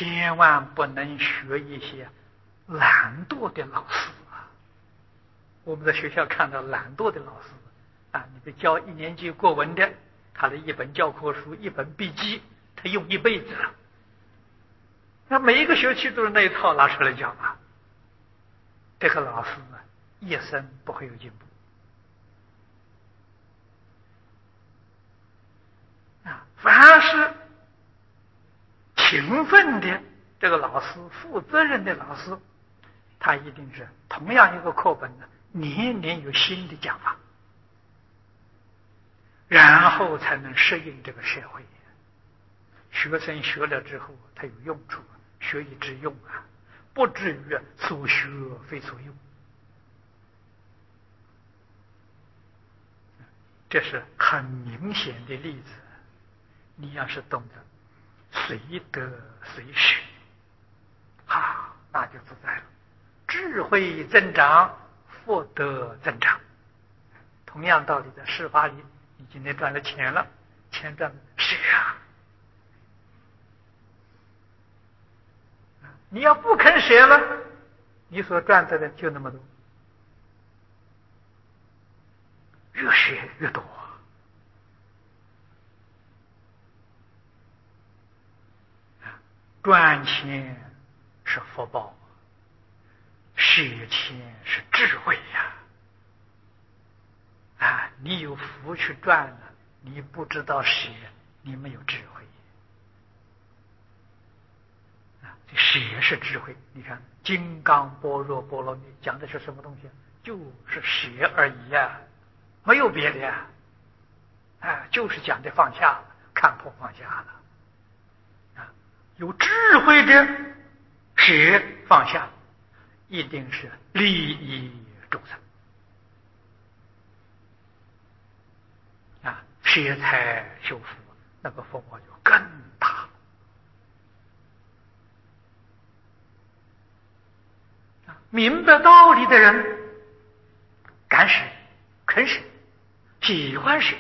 千万不能学一些懒惰的老师啊！我们在学校看到懒惰的老师啊，你给教1年级国文的，他的一本教科书、一本笔记，他用一辈子了。那每一个学期都是那一套拿出来讲啊，这个老师呢，一生不会有进步啊！凡是勤奋的这个老师、负责任的老师，他一定是同样一个课本呢，年年有新的讲法，然后才能适应这个社会。学生学了之后，他有用处，学以致用啊，不至于所学非所用。这是很明显的例子。你要是懂得随得随学，那就自在了，智慧增长，福德增长。同样道理，在事法里，你今天赚了钱了，钱赚了舍啊！你要不肯舍了，你所赚的就那么多，越舍越多。赚钱是福报，舍钱是智慧呀！你有福去赚了，你不知道舍，你没有智慧。舍是智慧。你看《金刚般若波罗蜜》讲的是什么东西？就是舍而已呀，没有别的呀。就是讲的放下，看破放下了。有智慧的舍放下，一定是利益众生舍财修福，那个福报就更大。明白道理的人敢舍、肯舍、喜欢舍，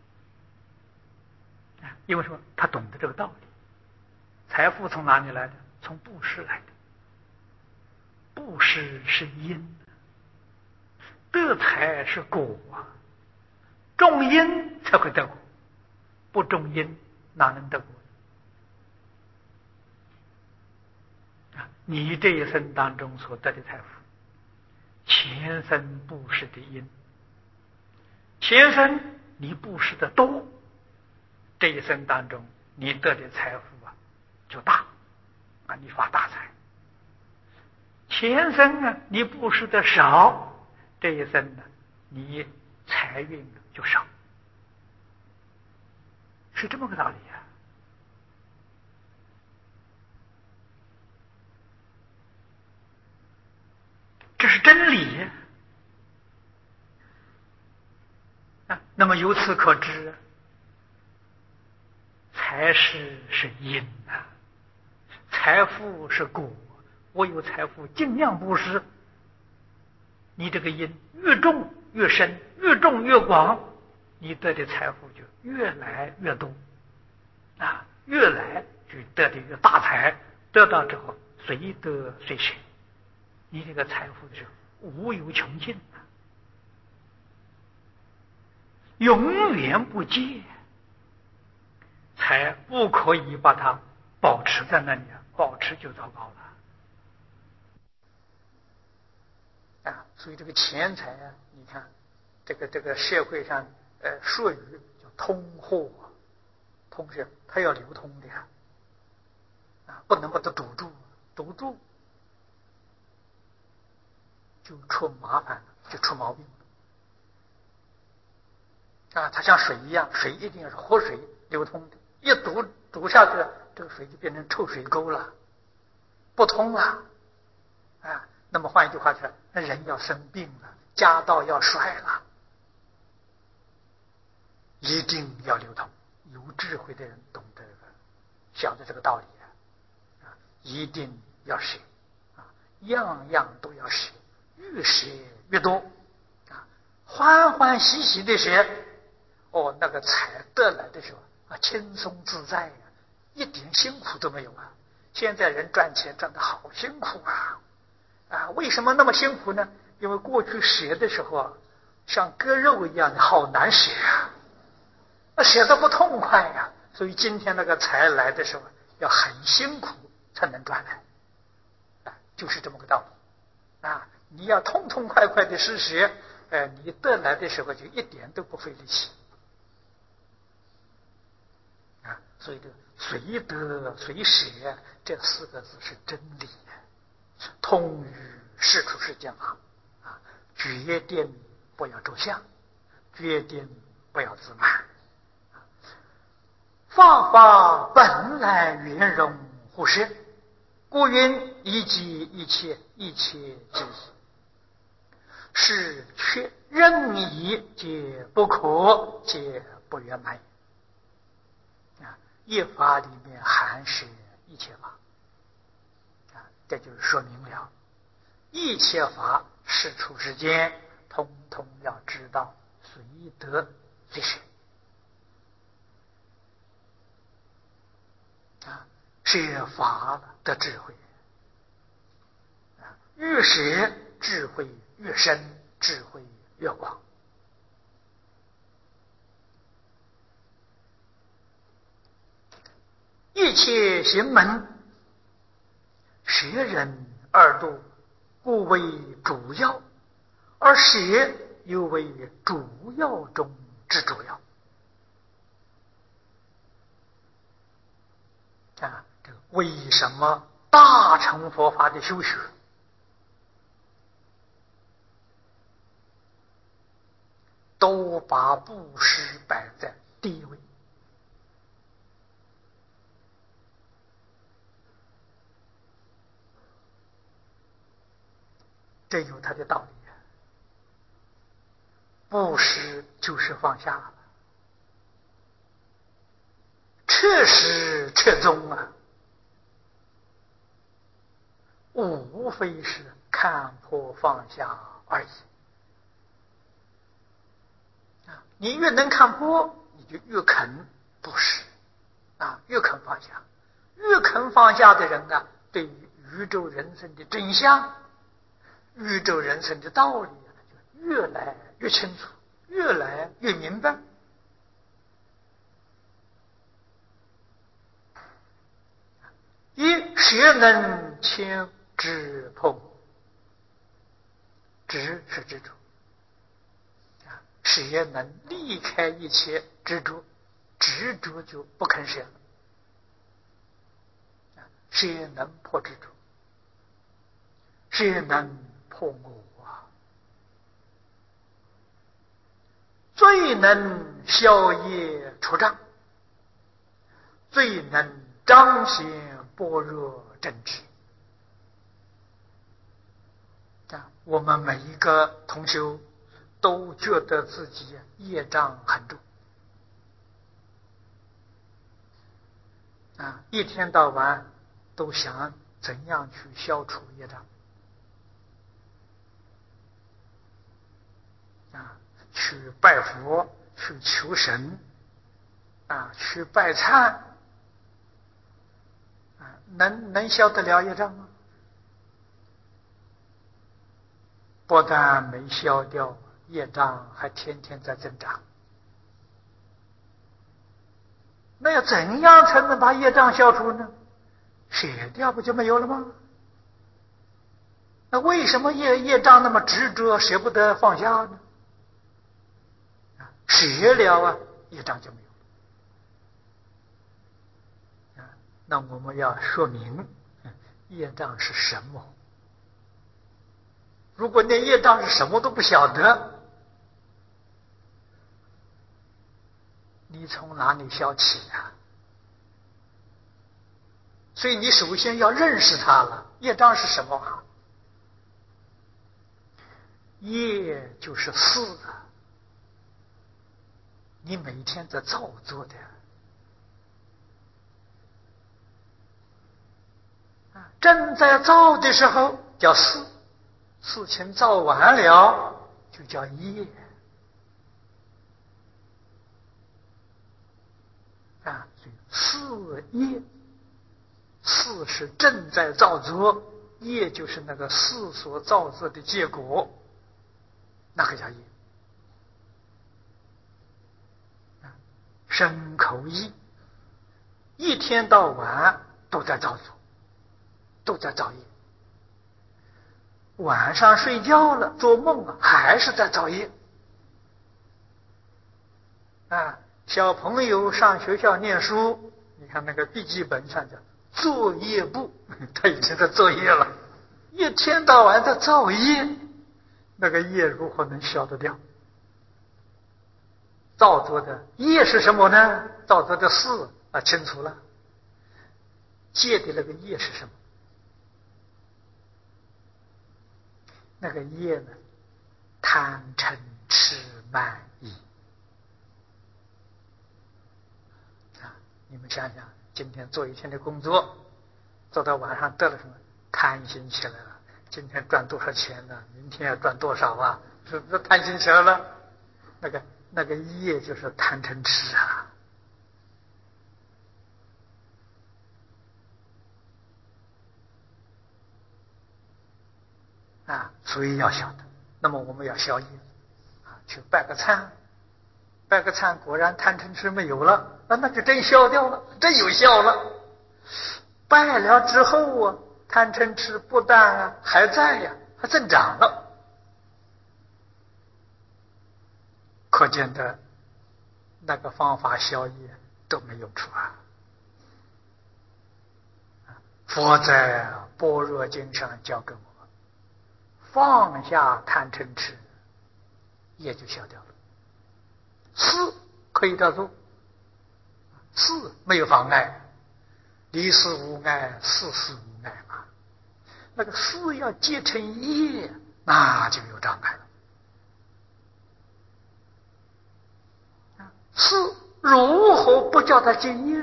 因为什么？他懂得这个道理。财富从哪里来的？从布施来的。布施是因，得财是果种因才会得果，不种因哪能得果？你这一生当中所得的财富，前生布施的因，前生你布施的多，这一生当中你得的财富就大你发大财。前生你布施的少，这一生你财运就少，是这么个道理呀。这是真理那么由此可知，财是因财富是果。我有财富，尽量布施，你这个因越种越深，越种越广，你得的财富就越来越多越来就得的越大财。得到之后随得随舍，你这个财富是无有穷尽永远不竭，才不可以把它保持在那里保持就糟糕了所以这个钱财你看这个社会上术语叫通货，通是它要流通的不能把它堵住，堵住就出麻烦了，就出毛病了它像水一样，水一定要是活水流通的，一堵下去，这个水就变成臭水沟了，不通了那么换一句话说，那人要生病了，家道要衰了，一定要流通。有智慧的人懂得晓得这个道理一定要舍样样都要舍，越舍越多欢欢喜喜的舍那个财得来的时候轻松自在一点辛苦都没有现在人赚钱赚得好辛苦啊！为什么那么辛苦呢？因为过去写的时候啊，像割肉一样的，好难写啊，那写得不痛快呀。所以今天那个财来的时候，要很辛苦才能赚来，就是这么个道理啊！你要痛痛快快的施学，你得来的时候就一点都不费力气啊！所以这个随得随舍这4个字是真理，通于世出世间法啊！决定不要着相，决定不要自满。法法本来圆融互摄，故云一即一切，一切即一。是却任意皆不可，皆不圆满啊！一法里面含是一切法啊，这就是说明了一切法世出世间，通通要知道随得随舍啊，是法的智慧啊，越舍智慧越深，智慧越广。一切行门，舍人二度，故为主要，而舍又为主要中之主要啊！这个为什么大乘佛法的修学都把布施摆在第一位？这有它的道理。布施就是放下了，彻始彻终啊，无非是看破放下而已啊！你越能看破，你就越肯布施啊，越肯放下。越肯放下的人啊，对于宇宙人生的真相、宇宙人生的道理啊，就越来越清楚，越来越明白。一舍能牵执破，执是执着啊，舍能离开一切执着，执着就不肯舍了。谁能破执着？谁能破我啊？最能消业除障，最能彰显般若真知啊！我们每一个同修都觉得自己业障很重啊，一天到晚都想怎样去消除业障啊，去拜佛，去求神啊，去拜忏啊，能消得了业障吗？不但没消掉，业障还天天在增长。那要怎样才能把业障消除呢？舍掉不就没有了吗？那为什么业障那么执着，舍不得放下呢？舍了啊，业障就没有了。那我们要说明业障是什么。如果连业障是什么都不晓得，你从哪里消起啊？所以你首先要认识它了。业障是什么啊？业就是事啊，你每天在造作的啊，正在造的时候叫事，事情造完了就叫业啊。所以事业事是正在造作，业就是那个事所造作的结果，那个叫业。身口意一天到晚都在造作，都在造业。晚上睡觉了，做梦了，还是在造业。小朋友上学校念书，你看那个笔记本上叫作业簿，他已经在作业了，一天到晚在造业，那个业如何能消得掉？造作的业是什么呢？造作的事清楚了，戒的那个业是什么？那个业呢？贪嗔痴慢疑。你们想想，今天做一天的工作，做到晚上得了什么？贪心起来了。今天赚多少钱呢？明天要赚多少啊？是不是贪心起来了？那个业就是贪嗔痴所以要晓得。那么我们要消业去拜个忏，拜个忏，果然贪嗔痴没有了，那就真消掉了，真有效了。拜了之后贪嗔痴不但还在呀，还增长了。可见的那个方法消业都没用处佛在般若经上教给我们，放下贪嗔痴，业就消掉了。事可以照做，事没有妨碍，离事无碍，事事无碍嘛。那个事要结成业，那就有障碍了。事如何不叫它结业？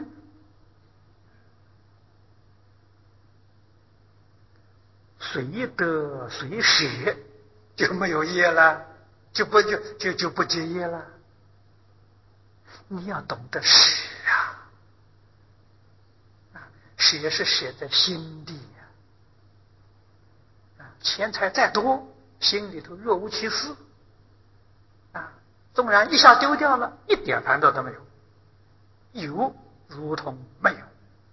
随得随舍就没有业了，就不结业了。你要懂得舍舍是舍在心地钱财再多，心里头若无其事纵然一下丢掉了，一点烦恼都没有，有如同没有，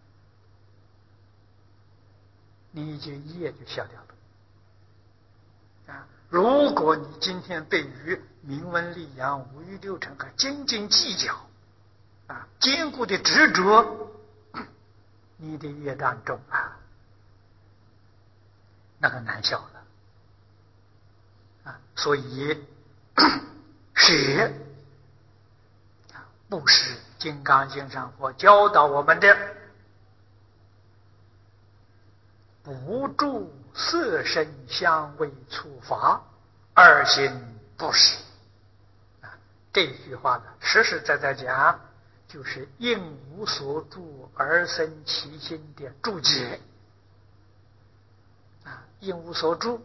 你就业就消掉了如果你今天对于名闻利养、五欲六尘斤斤计较坚固的执着，你的业障重那个难消了所以舍不是金刚经上佛教导我们的不住色声香味触法二心不实这句话呢，实实在在讲，就是应无所住而生其心的注解应无所住，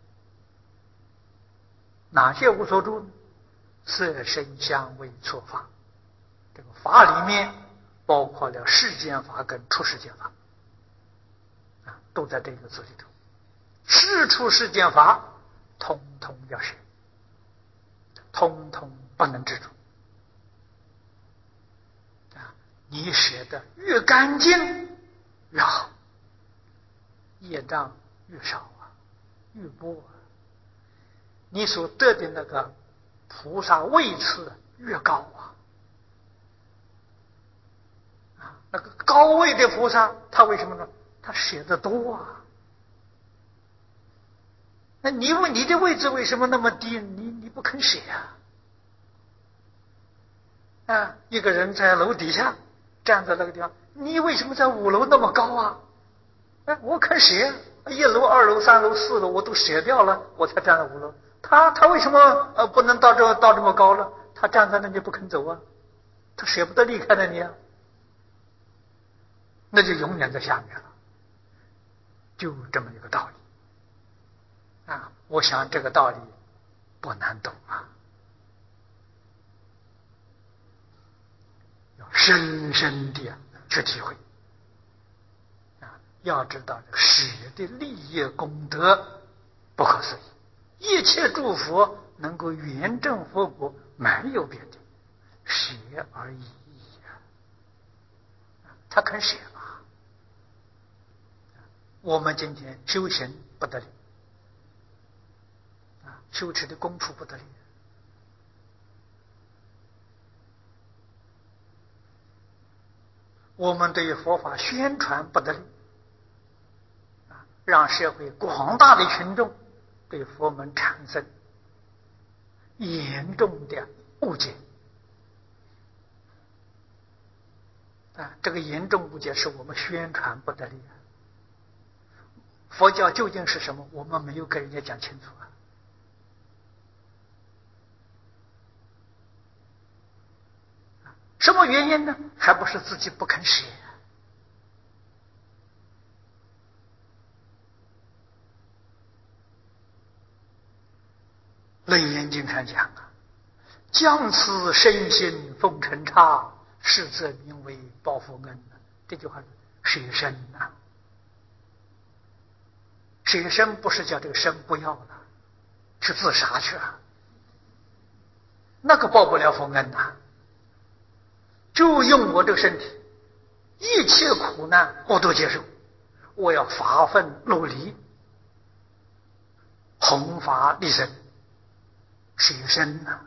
哪些无所住呢？色声香味触法，这个法里面包括了世间法跟出世间法都在这个字里头。世出世间法通通要舍，通通不能执着你舍得越干净越好，业障越少越多你所得的那个菩萨位次越高那个高位的菩萨他为什么呢？他舍得多那你问你的位置为什么那么低？你不肯舍一个人在楼底下站在那个地方，你为什么在5楼那么高我肯舍，1楼、2楼、3楼、4楼我都舍掉了，我才站在5楼。他为什么不能到这么高了？他站在那里不肯走他舍不得离开了你那就永远在下面了，就这么一个道理我想这个道理不难懂要深深的去体会要知道舍的利益功德不可思议，一切诸佛能够圆证佛果，没有别的，舍而已呀。他肯舍嘛。我们今天修行不得力，修持的功夫不得力，我们对佛法宣传不得力，让社会广大的群众对佛门产生严重的误解。这个严重误解是我们宣传不得力。佛教究竟是什么？我们没有跟人家讲清楚啊。什么原因呢？还不是自己不肯舍。楞严经上讲啊，将此身心奉承差，是则名为报佛恩。这句话舍身啊，舍身不是叫这个身不要了，去自杀去了，那个报不了佛恩呐。就用我这个身体，一切苦难我都接受，我要发奋努力，弘法利生，舍身呐。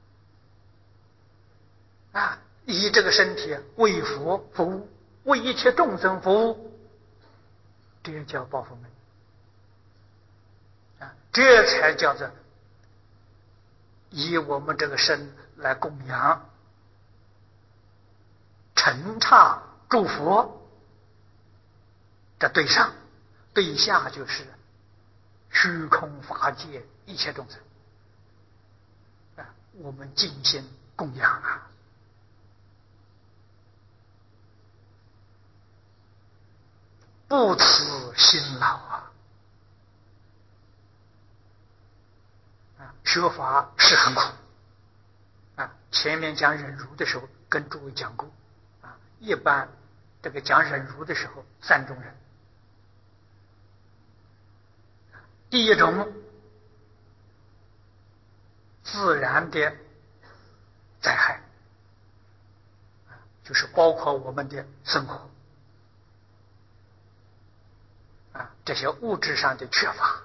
以这个身体为佛服务，为一切众生服务，这叫报佛恩。这才叫做以我们这个身来供养承刹诸佛，这对上对下就是虚空法界一切众生，我们尽心供养啊。不辞辛劳学法是很苦前面讲忍辱的时候跟诸位讲过一般这个讲忍辱的时候三种人。第一种自然的灾害，就是包括我们的生活这些物质上的缺乏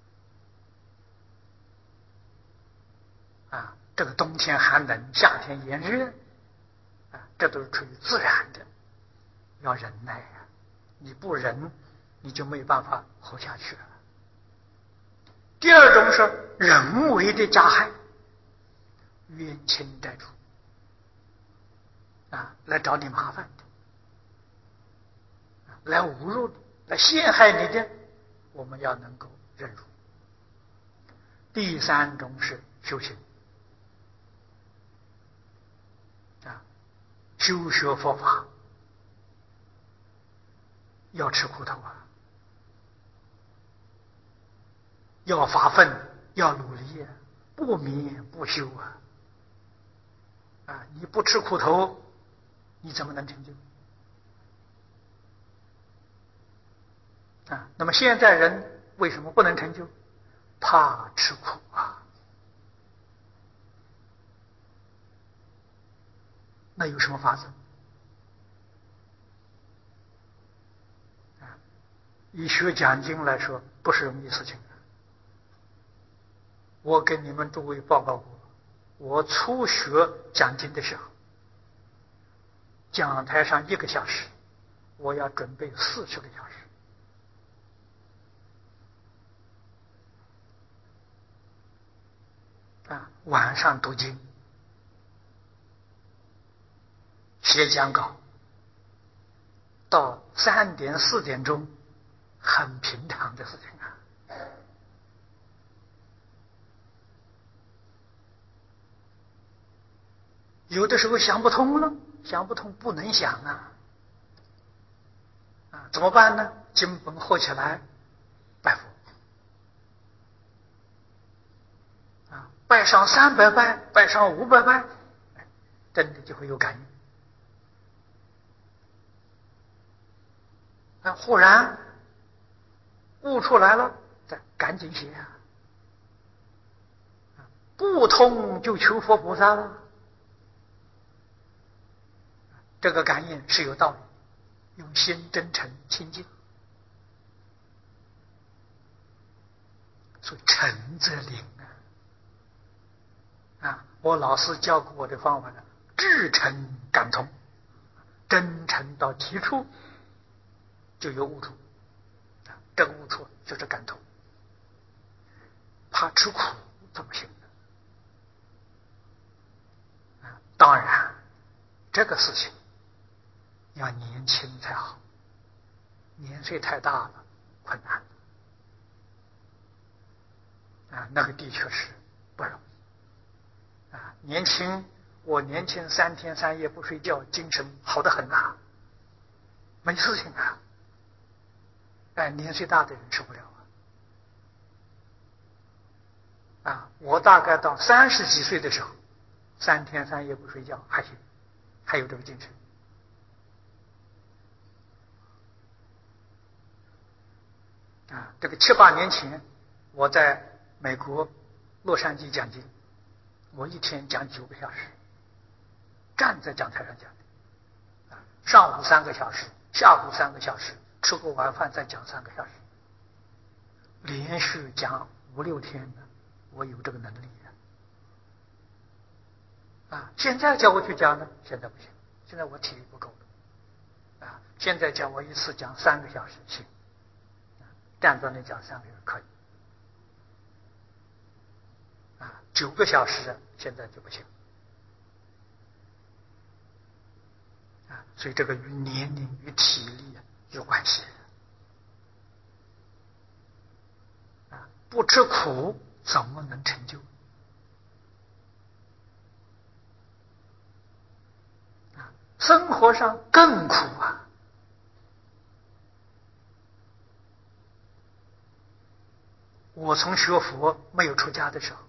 这个冬天寒冷，夏天炎热这都是出于自然的，要忍耐你不忍你就没办法活下去了。第二种是人为的加害，冤亲债主来找你麻烦的，来侮辱你，来陷害你的，我们要能够忍辱。第三种是修行修学佛法要吃苦头要发奋，要努力不眠不休你不吃苦头你怎么能成就那么现在人为什么不能成就？怕吃苦那有什么法子？以学讲经来说不是容易事情我跟你们诸位报告过，我初学讲经的时候，讲台上1个小时我要准备40个小时晚上读经写讲稿，到3点4点钟很平常的事情有的时候想不通了，想不通不能想怎么办呢？经本合起来拜佛拜上300拜，拜上500拜，真的就会有感应忽然悟出来了，再赶紧写啊！不通就求佛菩萨了。这个感应是有道理，用心真诚清净，所以诚则灵啊！我老师教过我的方法呢，至诚感通，真诚到极处就有悟处，这个悟处就是感通。怕吃苦怎么行呢？当然，这个事情要年轻才好，年岁太大了困难那个的确是不容易年轻，我年轻3天3夜不睡觉，精神好得很没事情年岁大的人受不了我大概到30几岁的时候，3天3夜不睡觉还行，还有这个精神这个7、8年前我在美国洛杉矶讲经，我一天讲9个小时，站在讲台上讲上午3个小时，下午3个小时，吃过晚饭再讲3个小时，连续讲5、6天的，我有这个能力现在叫我去讲呢，现在不行，现在我体力不够了现在叫我一次讲3个小时行，站在那讲3个小时可以9个小时现在就不行所以这个与年龄与体力有关系不吃苦怎么能成就生活上更苦我从学佛没有出家的时候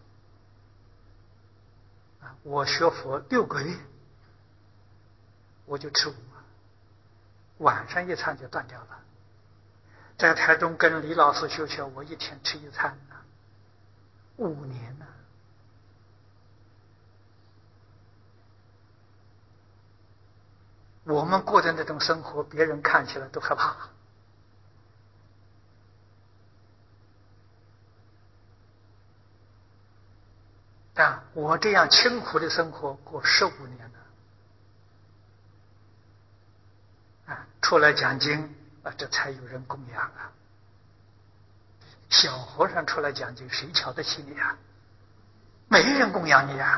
我学佛6个月我就吃午晚上一餐就断掉了。在台中跟李老师学学，我一天吃一餐5年我们过的那种生活，别人看起来都害怕我这样清苦的生活过15年了出来讲经这才有人供养小和尚出来讲经，谁瞧得起你没人供养你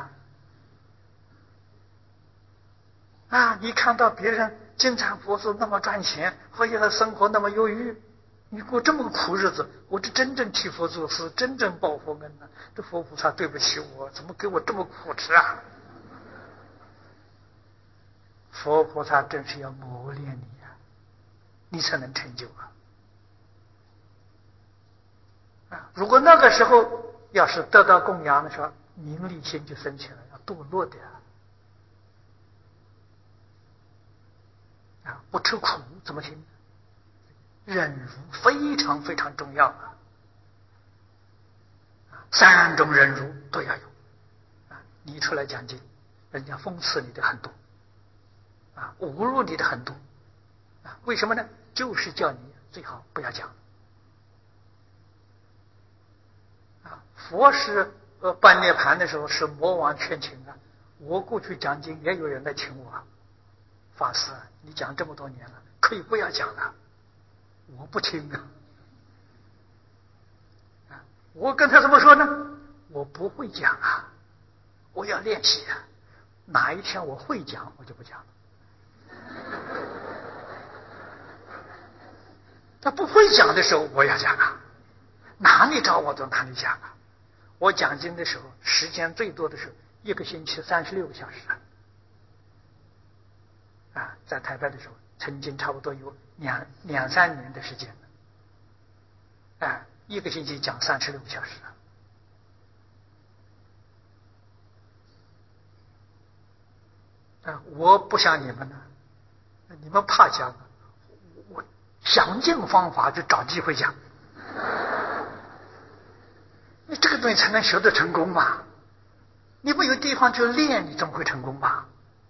你看到别人经常佛寺那么赚钱，或者生活那么优裕，你过这么苦日子，我这真正替佛做事，真正报佛恩这佛菩萨对不起我，怎么给我这么苦吃佛菩萨真是要磨练你你才能成就如果那个时候要是得到供养的时候，名利心就升起来，要堕落的不吃苦怎么行？忍辱非常非常重要3种忍辱都要有你出来讲经，人家讽刺你的很多侮辱你的很多为什么呢？就是叫你最好不要讲佛是办涅盘的时候是魔王劝请我过去讲经也有人来请我法师你讲这么多年了，可以不要讲了，我不听我跟他怎么说呢？我不会讲我要练习哪一天我会讲我就不讲了他不会讲的时候我要讲哪里找我就哪里讲我讲经的时候时间最多的时候1个星期36个小时在台北的时候曾经差不多有2、3年的时间1个星期讲36个小时我不像你们你们怕讲想尽方法就找机会讲。你这个东西才能学得成功嘛？你没有地方去练，你怎么会成功嘛？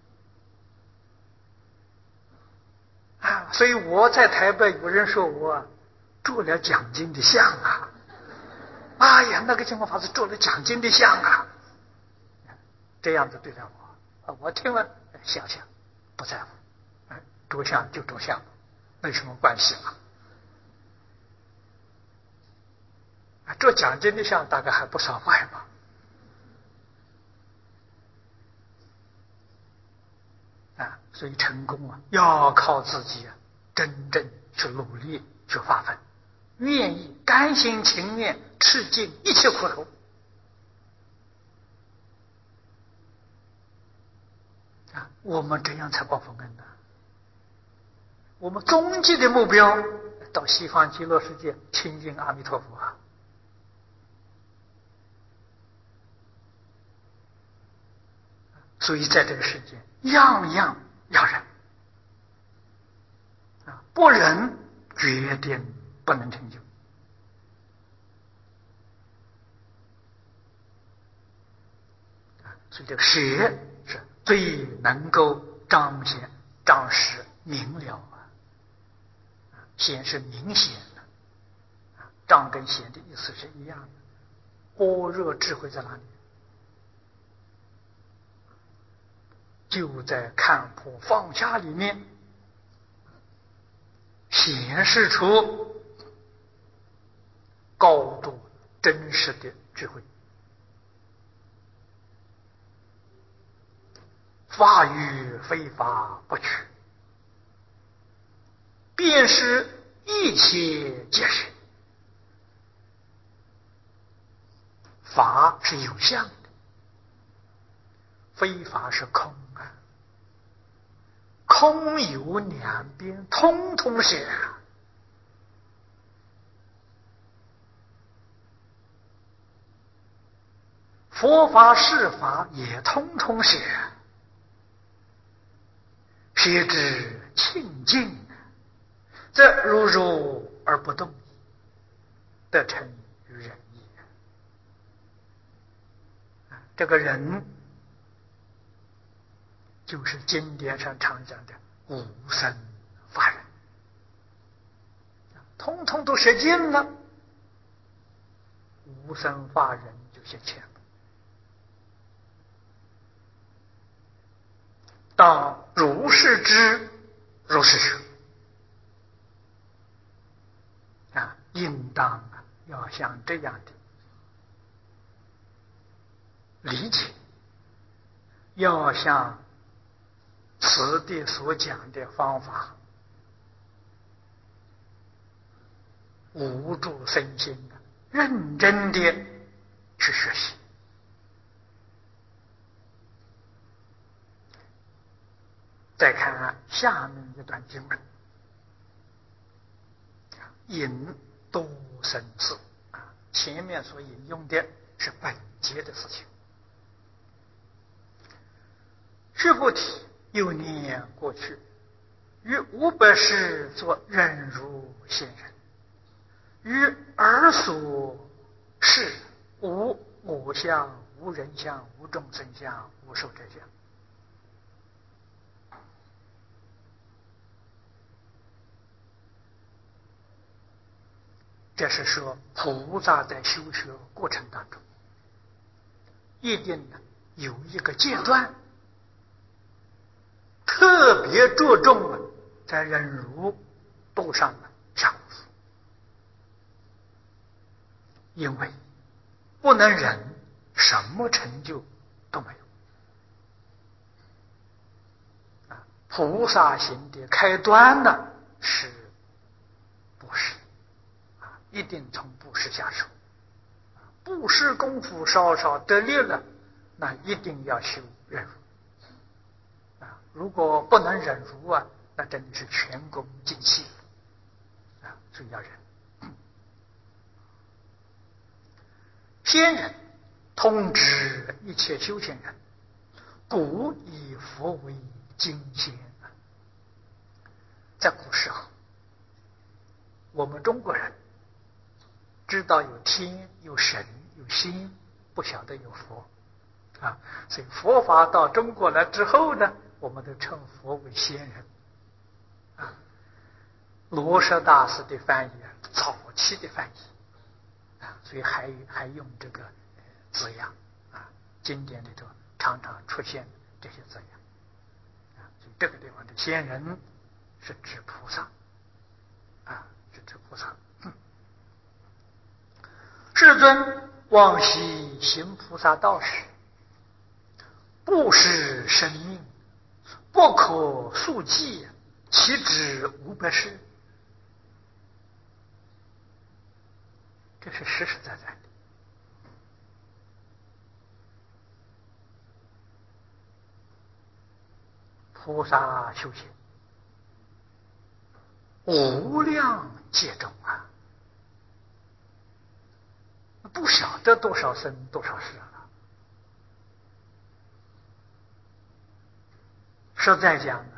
所以我在台北，有人说我做了讲经的像啊！哎呀，那个净空法师做了讲经的像啊！这样子对待我，我听了笑笑，不在乎，着相就着相，没什么关系嘛。做讲经的像大概还不少坏吧。所以成功要靠自己真正去努力去发奋，愿意甘心情愿吃尽一切苦头。我们这样才报佛恩的。我们终极的目标到西方极乐世界亲近阿弥陀佛啊！所以在这个世界，样样要忍不忍决定不能成就。所以这个舍是最能够彰显、彰实、明了显是明显的。彰跟显的意思是一样的。般若智慧在哪里？就在看破放下里面显示出高度真实的智慧。法与非法不取，便是一切皆是。法是有相的，非法是空啊。空有两边，通通是佛法是法也通通是，邪之清净，则如如而不动，得成于人也。这个人就是经典上常讲的无生法忍，通通都舍尽了，无生法忍就现前了。当如是知，如是学应当要像这样的理解，要像此地所讲的方法无住身心认真的去学习。再看下面一段经文，引多生次前面所引用的是本节的事情。须菩提，又年过去，于500世作忍辱仙人，于尔所事无我相、无人相、无众生相、无寿者相。这是说菩萨在修学过程当中，一定有一个阶段特别着重在忍辱度上下功夫，因为不能忍，什么成就都没有。菩萨行的开端呢是布施，一定从布施下手。布施功夫稍稍得力了，那一定要修忍辱。如果不能忍辱那真的是前功尽弃所以要忍。仙人通知一切修行人，故以佛为经仙。在古时候， 我们中国人知道有天、有神、有心，不晓得有佛啊。所以佛法到中国来之后呢，我们都称佛为仙人啊。罗什大师的翻译早期的翻译啊，所以还用这个字样啊，经典里头常常出现这些字样啊。所以这个地方的仙人是指菩萨啊，是指菩萨。世尊往昔行菩萨道时，不失生命，不可数计，其止500世。这是实实在在的。菩萨修行无量劫中啊，不晓得多少生多少世了。实在讲呢，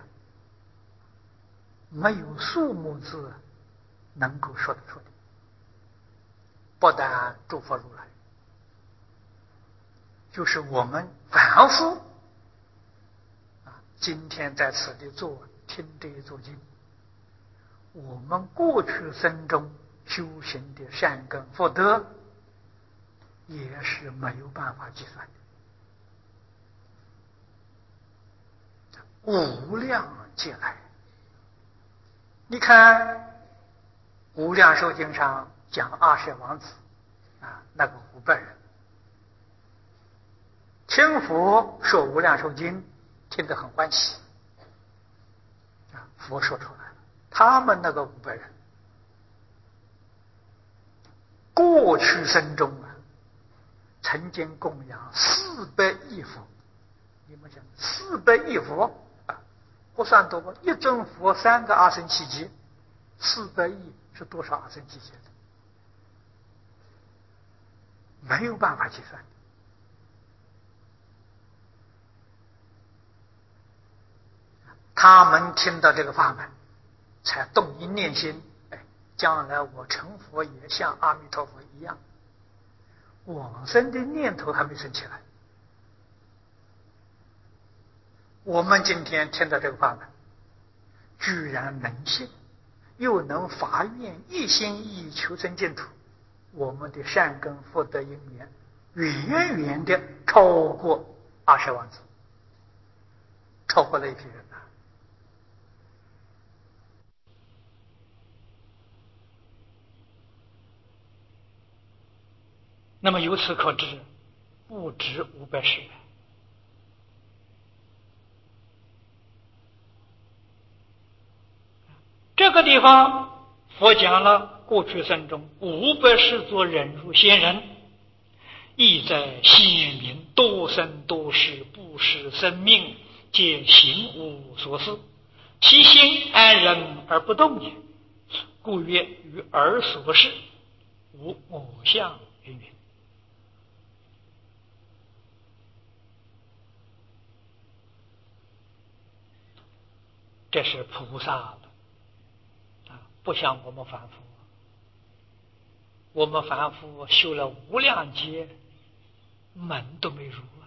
没有数目字能够说得出的。不但诸佛如来，就是我们凡夫啊，今天在此地听这一座经，我们过去生中修行的善根福德，也是没有办法计算的。无量劫来，你看《无量寿经》上讲20王子啊，那个500人听佛说《无量寿经》，听得很欢喜啊。佛说出来了，他们那个500人过去生中啊，曾经供养400亿佛。你们想，400亿佛啊，不算多，一尊佛3个阿僧祇劫，400亿是多少阿僧祇劫的？没有办法计算。他们听到这个法门，才动一念心，将来我成佛也像阿弥陀佛一样。往生的念头还没生起来。我们今天听到这个法门，居然能信，又能发愿一心一意求生净土，我们的善根福德因缘远远的超过20王子，超过了一批人啊。那么由此可知，不止500世。这个地方佛讲了过去生中500世作忍辱仙人，意在显明多生多世不失生命，皆行无所思，其心安忍而不动也，故曰于尔所事无我相云云。这是菩萨啊，不像我们凡夫。我们凡夫修了无量劫，门都没入啊。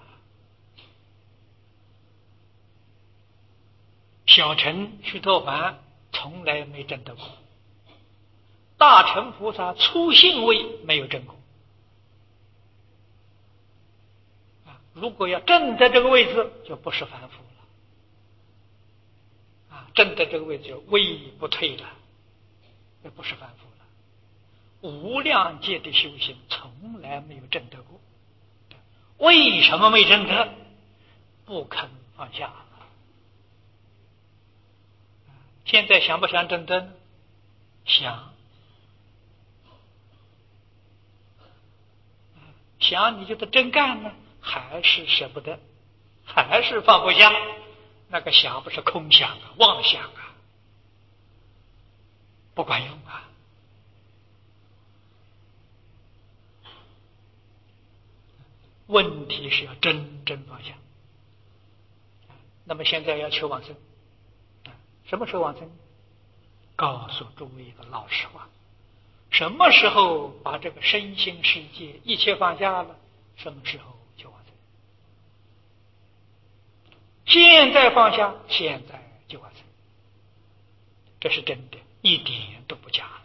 小乘须陀洹从来没证得过，大乘菩萨初信位没有证过。如果要证得这个位置，就不是凡夫了。证得这个位置就位不退了，也不是凡夫了。无量劫的修行从来没有证得过，为什么没证得？不肯放下。现在想不想证得呢？想。想你就得真干呢，还是舍不得，还是放不下。那个想不是空想啊，妄想啊，不管用啊。问题是要真正放下。那么现在要求往生，什么时候往生？告诉诸位一个老实话， 什么时候把这个身心世界一切放下了，什么时候就往生。现在放下，现在就往生，这是真的，一点都不假了。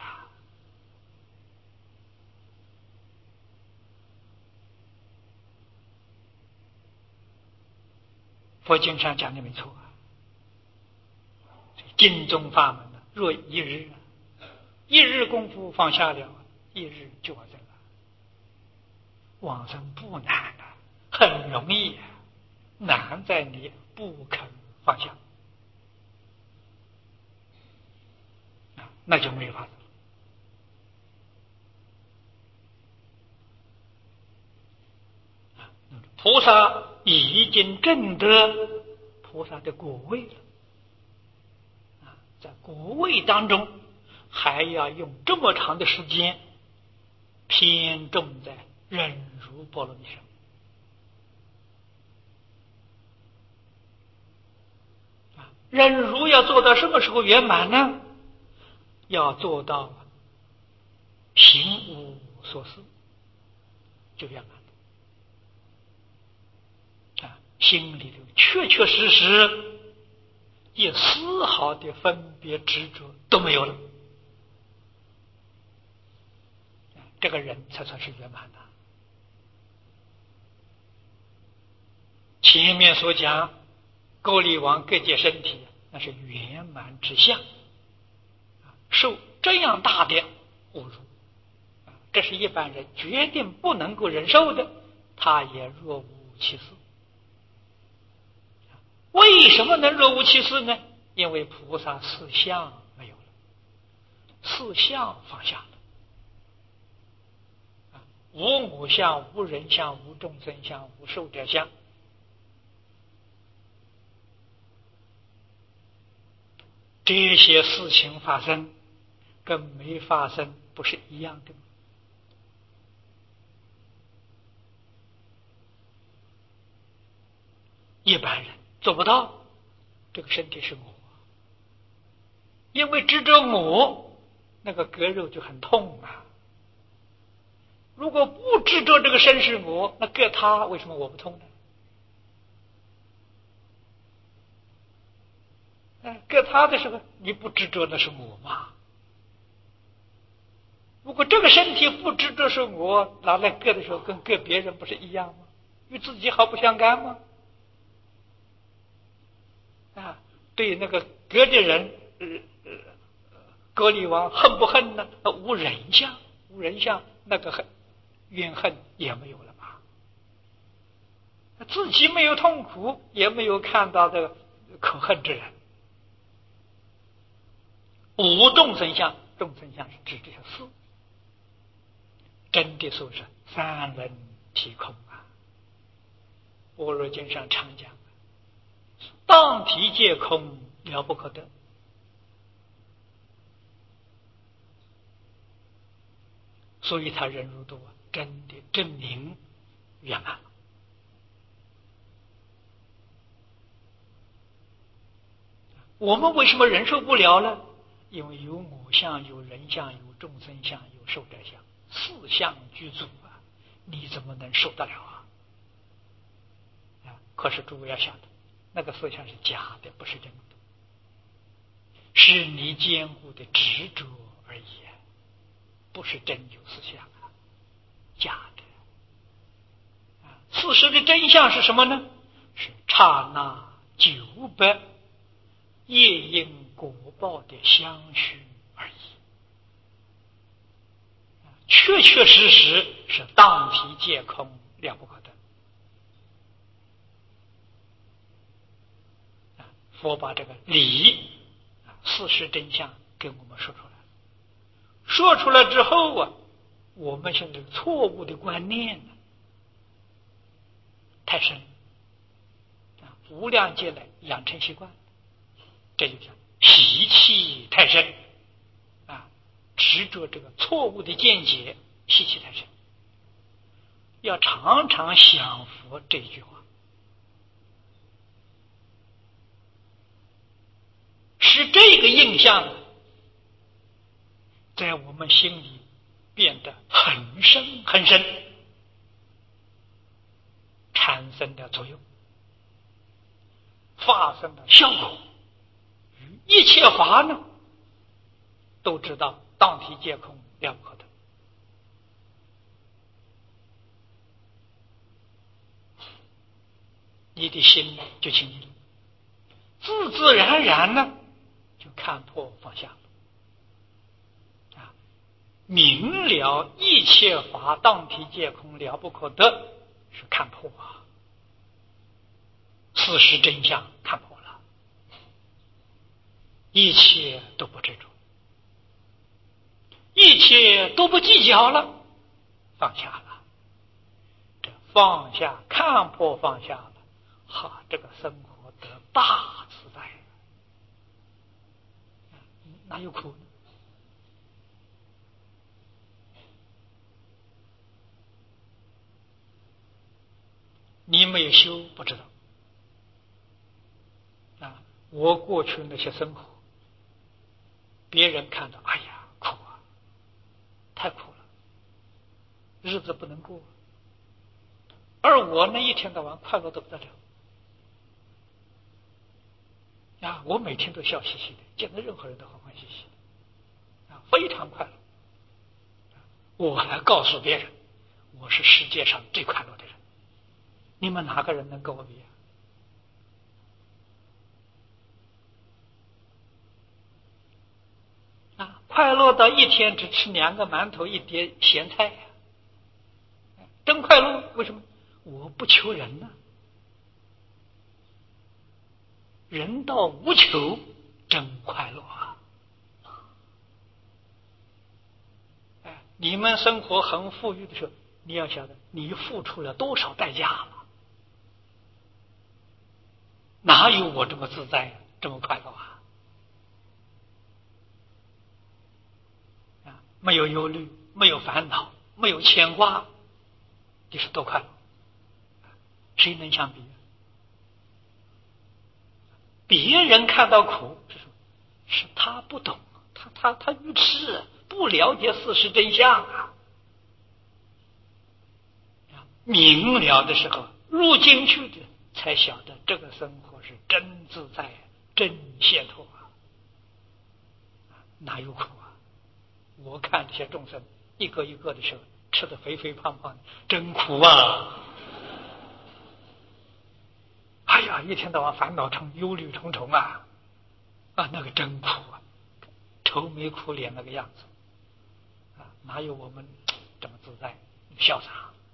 佛经上讲的没错啊，经宗法门若一日，一日功夫放下了，一日就往生了。往生不难啊，很容易啊，难在你不肯放下，那就没有法子。菩萨已经证得菩萨的果位了，在果位当中还要用这么长的时间偏重在忍辱波罗蜜上。忍辱要做到什么时候圆满呢？要做到行无所思就圆满了。心里头确确实实一丝毫的分别执着都没有了，这个人才算是圆满的。前面所讲勾力王各界身体，那是圆满之相，受这样大的侮辱，这是一般人决定不能够忍受的，他也若无其事。为什么能若无其事呢？因为菩萨四相没有了，四相放下了，无我相、无人相、无众生相、无寿者相。这些事情发生跟没发生不是一样的吗？一般人做不到，这个身体是我，因为执着我，那个割肉就很痛啊。如果不执着这个身是我，那割他为什么我不痛呢？割他的时候你不执着那是我吗？如果这个身体不执着是我，拿来割的时候跟割别人不是一样吗？与自己毫不相干吗？对那个割的人，割力王恨不恨呢？无人相，无人相，那个恨怨恨也没有了吧？自己没有痛苦，也没有看到这个可恨之人。无众生相，众生相是指这些事，真的说是三轮体空啊。般若经上常讲，当体皆空，了不可得。所以他忍辱度真的证明圆满了。我们为什么忍受不了呢？因为有我相、有人相、有众生相、有寿者相，四相具足啊，你怎么能受得了啊？可是诸位要晓得，那个四相是假的，不是真的，是你坚固的执着而已，不是真有四相啊，假的。事实的真相是什么呢？是刹那900业因果报的相续而已，确确实实是当体皆空，了不可得。佛把这个理事实真相给我们说出来，说出来之后啊，我们现在错误的观念太深，无量劫来养成习惯，这就叫习气太深啊！执着这个错误的见解，习气太深。要常常想佛这句话，使这个印象在我们心里变得很深很深，产生的作用，发生的效果，与一切法呢，都知道当体皆空，了不可得。你的心就清净，自自然然呢，就看破放下了。明了一切法当体皆空，了不可得，是看破啊，事实真相看破了，一切都不执着，一切都不计较了，放下了。这放下，看破放下了，哈，这个生活得大自在，哪有苦呢？你没有修不知道啊！我过去那些生活，别人看到，哎呀，苦啊，太苦了，日子不能过。而我呢，一天到晚快乐得不得了啊！我每天都笑嘻嘻的，见到任何人都欢欢喜喜的啊，非常快乐。我还告诉别人，我是世界上最快乐的人。你们哪个人能跟我比啊？快乐到一天只吃2个馒头一碟咸菜，真快乐。为什么？我不求人呢，人到无求，真快乐啊！你们生活很富裕的时候，你要晓得你付出了多少代价了，哪有我这么自在，这么快乐啊？没有忧虑，没有烦恼，没有牵挂，你是多快乐？谁能相比？别人看到苦，是他不懂，他愚痴，不了解事实真相啊！明了的时候，入进去的才晓得这个生活是真自在，真解脱啊！哪有苦啊？我看这些众生一个一个的时候，吃得肥肥胖胖的，真苦啊！哎呀，一天到晚烦恼忧虑重重啊！那个真苦啊，愁眉苦脸那个样子啊，哪有我们这么自在潇洒？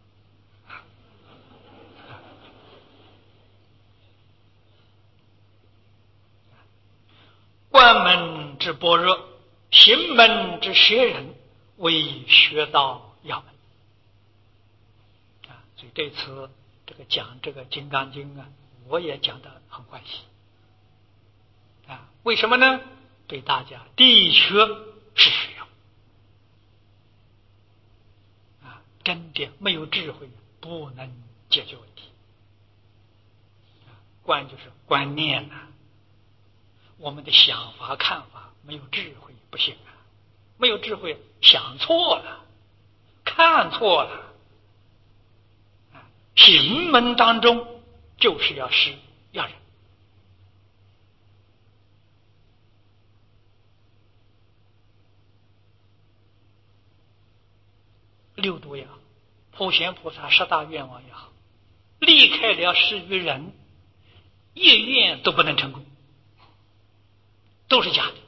观门之般若，行门之学人，为学道要门啊！所以这次讲这个《金刚经》啊，我也讲得很欢喜啊！为什么呢？对大家的确是需要啊！真的没有智慧不能解决问题观就是观念啊，我们的想法看法没有智慧不行啊！没有智慧，想错了，看错了，行门当中就是要施要忍。六度也好，普贤菩萨10大愿望也好，离开了施与人，一愿都不能成功，都是假的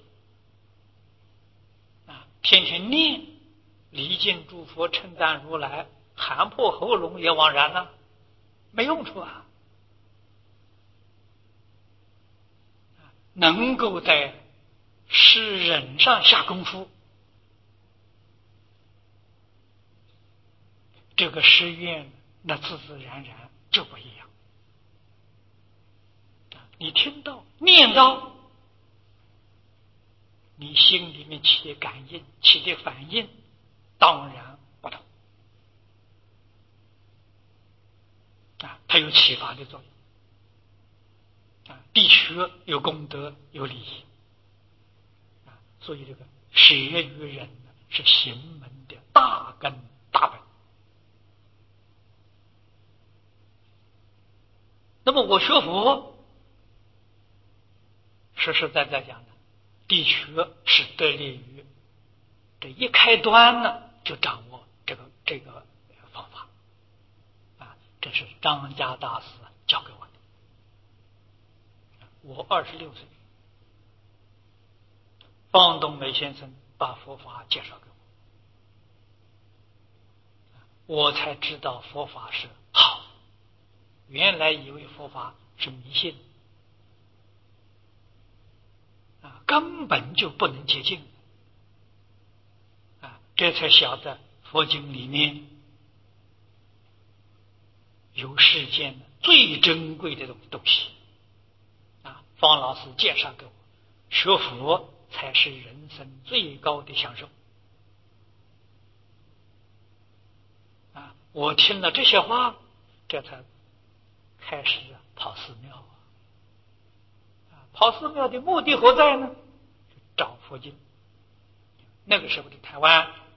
啊！天天念礼敬诸佛，称赞如来，喊破喉咙也枉然了，没用处啊！能够在施忍上下功夫，这个施愿那自自然然就不一样。你听到念到，你心里面起的感应起的反应当然不同啊，它有启发的作用啊，的确有功德有利益啊，所以这个学与人是行门的大根大本。那么我学佛，实实在在讲的，的确是得力于这一开端呢，就掌握这个方法啊，这是张家大师教给我的。我26岁，方东美先生把佛法介绍给我才知道佛法是好。原来以为佛法是迷信啊，根本就不能接近啊，这才晓得佛经里面有世间最珍贵的东西啊。方老师介绍给我，学佛才是人生最高的享受啊！我听了这些话，这才开始跑寺庙啊！跑寺庙的目的何在呢？找佛经。那个时候的台湾